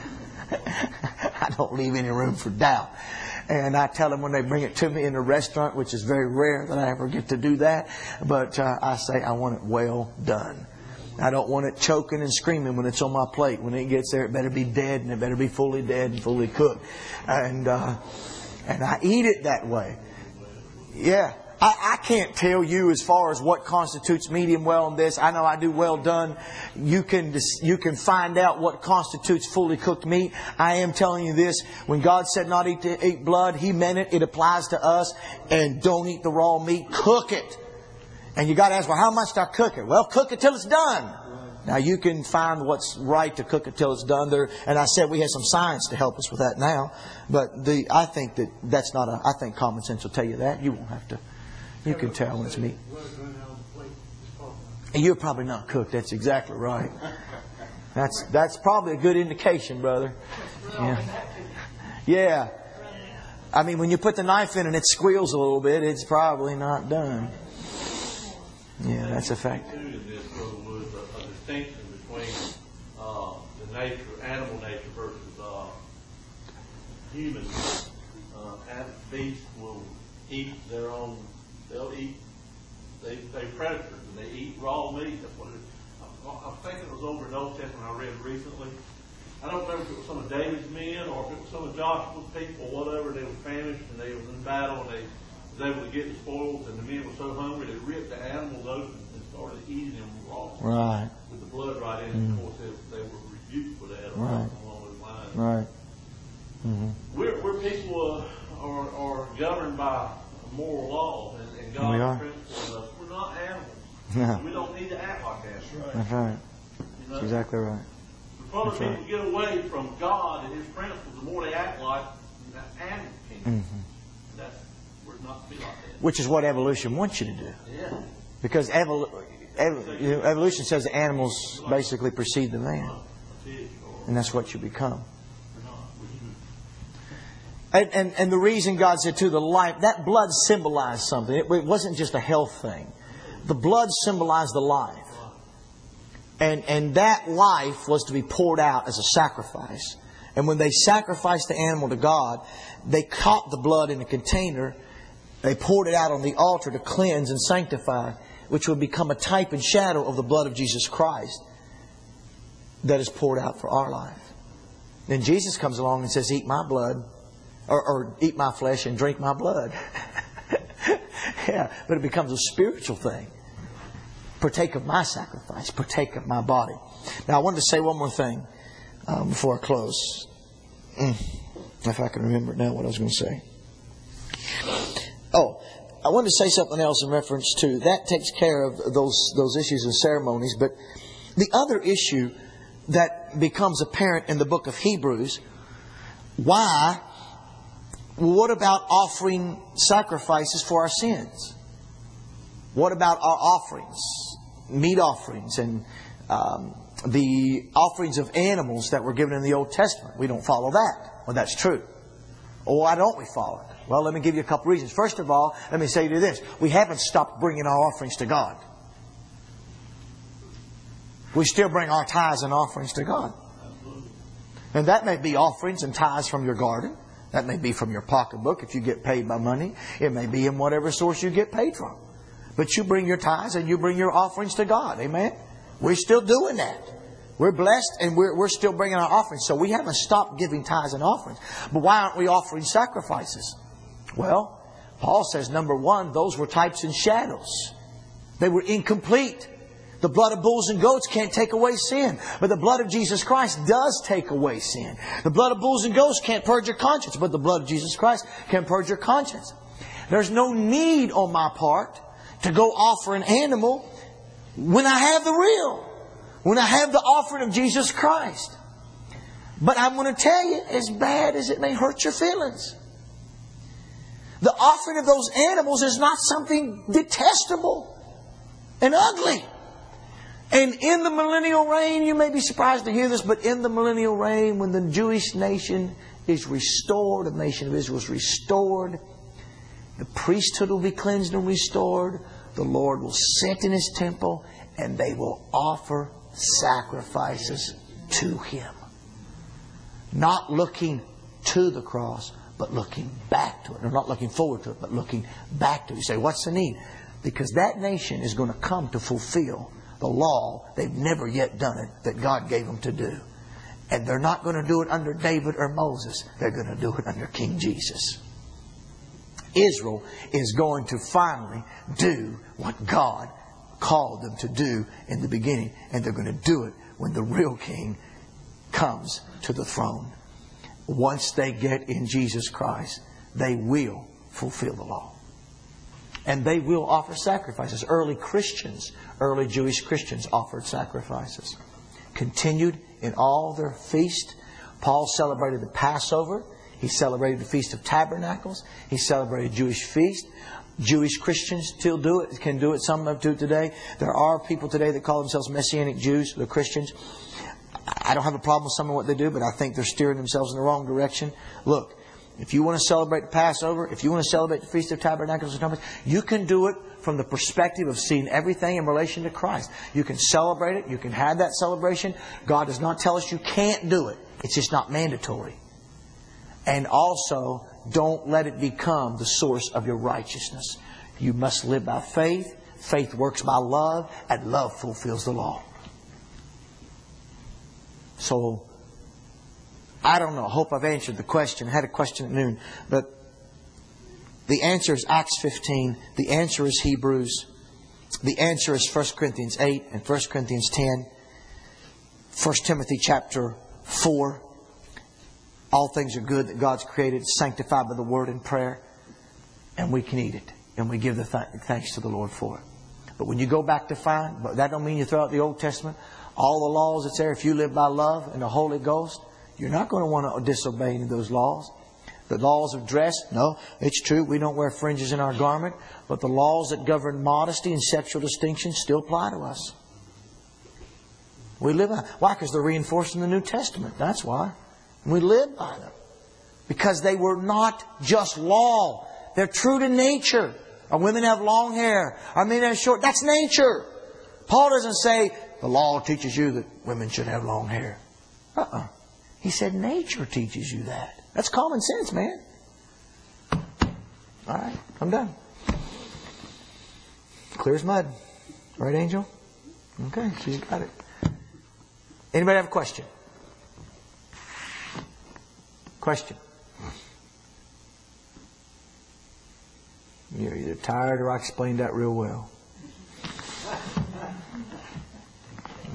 I don't leave any room for doubt. And I tell them when they bring it to me in a restaurant, which is very rare that I ever get to do that. But uh, I say I want it well done. I don't want it choking and screaming when it's on my plate. When it gets there, it better be dead and it better be fully dead and fully cooked. And uh, and I eat it that way. Yeah. I, I can't tell you as far as what constitutes medium well in this. I know I do well done. You can you can find out what constitutes fully cooked meat. I am telling you this. When God said not eat, to eat blood, He meant it. It applies to us. And don't eat the raw meat. Cook it. And you got to ask, well, how much do I cook it? Well, cook it till it's done. Now, you can find what's right to cook it till it's done there. And I said we have some science to help us with that now. But the I think that that's not a... I think common sense will tell you that. You won't have to... You can tell when it's meat. And you're probably not cooked. That's exactly right. That's that's probably a good indication, brother. Yeah. Yeah. I mean, when you put the knife in and it squeals a little bit, it's probably not done. Yeah, that's a fact. A distinction between uh, the nature, animal nature versus uh, human. Uh, beasts will eat their own. They'll eat, they, they're predators, and they eat raw meat. That's what it is. I, I think it was over in the Old Testament I read recently. I don't remember if it was some of David's men or if it was some of Joshua's people, whatever. They were famished and they were in battle and they was able to get the spoils, and the men were so hungry they ripped the animals open and started eating them raw. Right. With the blood right in it. Mm. Of course, they, they were rebuked for that right. along those lines. Right. Mm-hmm. We're, we're people uh, are, are governed by moral laws and, and God's principles. We're not animals. No. We don't need to act like animals. That's right. You know? That's exactly right. The further people right. get away from God and His principles, the more they act like an animal kingdom. Mm-hmm. That's, we're not to be like that. Which is what evolution wants you to do. Yeah. Because evol- ev- you know, evolution says the animals basically precede the man. And that's what you become. And, and, and the reason God said to the life, that blood symbolized something. It, it wasn't just a health thing. The blood symbolized the life. And, and that life was to be poured out as a sacrifice. And when they sacrificed the animal to God, they caught the blood in a container. They poured it out on the altar to cleanse and sanctify, which would become a type and shadow of the blood of Jesus Christ that is poured out for our life. Then Jesus comes along and says, eat my blood. Or, or eat my flesh and drink my blood. Yeah, but it becomes a spiritual thing. partake of my sacrifice, partake of my body. Now, I wanted to say one more thing um, before I close. Mm, if I can remember now what I was going to say. Oh, I wanted to say something else in reference to that. Takes care of those those issues and ceremonies. But the other issue that becomes apparent in the book of Hebrews, why? What about offering sacrifices for our sins? What about our offerings, meat offerings, and um, the offerings of animals that were given in the Old Testament? We don't follow that. Well, that's true. Well, why don't we follow it? Well, let me give you a couple reasons. First of all, let me say to you this. We haven't stopped bringing our offerings to God. We still bring our tithes and offerings to God. And that may be offerings and tithes from your garden. That may be from your pocketbook if you get paid by money. It may be in whatever source you get paid from. But you bring your tithes and you bring your offerings to God. Amen? We're still doing that. We're blessed and we're, we're still bringing our offerings. So we haven't stopped giving tithes and offerings. But why aren't we offering sacrifices? Well, Paul says, number one, those were types and shadows. They were incomplete. The blood of bulls and goats can't take away sin. But the blood of Jesus Christ does take away sin. The blood of bulls and goats can't purge your conscience. But the blood of Jesus Christ can purge your conscience. There's no need on my part to go offer an animal when I have the real. When I have the offering of Jesus Christ. But I'm going to tell you, as bad as it may hurt your feelings, the offering of those animals is not something detestable and ugly. And in the millennial reign, you may be surprised to hear this, but in the millennial reign, when the Jewish nation is restored, the nation of Israel is restored, the priesthood will be cleansed and restored, the Lord will sit in His temple, and they will offer sacrifices to Him. Not looking to the cross, but looking back to it. Or not looking forward to it, but looking back to it. You say, what's the need? Because that nation is going to come to fulfill the law. They've never yet done it that God gave them to do. And they're not going to do it under David or Moses. They're going to do it under King Jesus. Israel is going to finally do what God called them to do in the beginning. And they're going to do it when the real King comes to the throne. Once they get in Jesus Christ, they will fulfill the law. And they will offer sacrifices. Early Christians, early Jewish Christians offered sacrifices. Continued in all their feast. Paul celebrated the Passover. He celebrated the Feast of Tabernacles. He celebrated Jewish feast. Jewish Christians still do it, can do it. Some of them do it today. There are people today that call themselves Messianic Jews. They're Christians. I don't have a problem with some of what they do, but I think they're steering themselves in the wrong direction. Look, if you want to celebrate the Passover, if you want to celebrate the Feast of Tabernacles and Trumpets, you can do it from the perspective of seeing everything in relation to Christ. You can celebrate it. You can have that celebration. God does not tell us you can't do it. It's just not mandatory. And also, don't let it become the source of your righteousness. You must live by faith. Faith works by love, and love fulfills the law. So, I don't know. I hope I've answered the question. I had a question at noon. But the answer is Acts fifteen. The answer is Hebrews. The answer is First Corinthians eight and First Corinthians ten. First Timothy chapter four. All things are good that God's created, sanctified by the Word and prayer. And we can eat it. And we give the th- thanks to the Lord for it. But when you go back to find, but that don't mean you throw out the Old Testament. All the laws that's there, if you live by love and the Holy Ghost, you're not going to want to disobey any of those laws. The laws of dress, no, it's true. We don't wear fringes in our garment. But the laws that govern modesty and sexual distinction still apply to us. We live by. Why? Because they're reinforced in the New Testament. That's why. We live by them. Because they were not just law. They're true to nature. Our women have long hair. Our men have short. That's nature. Paul doesn't say the law teaches you that women should have long hair. Uh-uh. He said nature teaches you that. That's common sense, man. All right, I'm done. Clear as mud. Right, Angel? Okay, so you got it. Anybody have a question? Question. You're either tired or I explained that real well.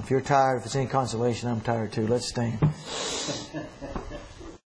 If you're tired, if it's any consolation, I'm tired too. Let's stand.